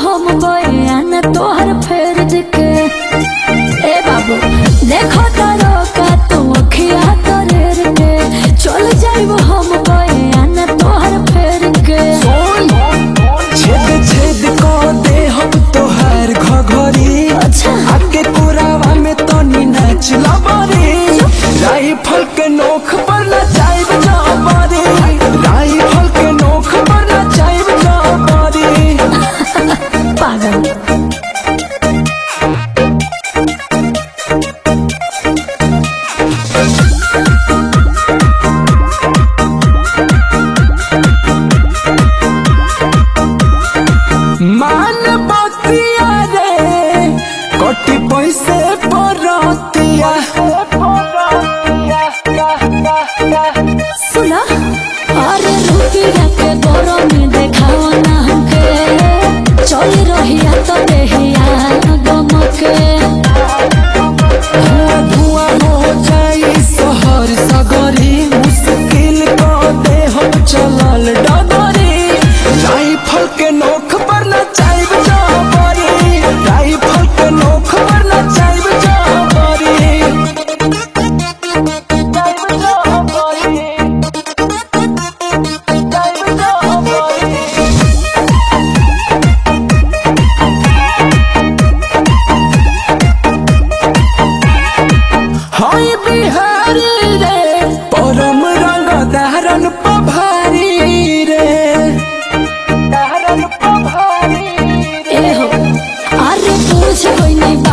हम बयान तोहर फेर के। ए बाबू देखो तारो का तू अखिया तोरेर के, चल जाइब हम बयान तोहर फेर के। छेद छेद को दे हम तोहर घघरी, अच्छा आके पुरावा में तनी नाच लबरी, राइफल के नोख पर नचाइब जबरी, राइफल के नोख पर नचाइब जबरी। पागल मान बतिया रे कोटी पैसे परतिया, सुना अरे रुपया के गरमी देखाओ ना हमके, चल रहिया तो देहिया गमके। धुआं हो जाई शहर सगरी, मुश्किल को दे हम चलल डगरी, राइफल के नोख पर नचाइब जबरी, राइफल के नोख पर नचाइब जबरी। हाय बिहारी रे परम रंग दहरन पभारी रे, दहरन पभारी रे। ए हो अरे पूछ कोई नहीं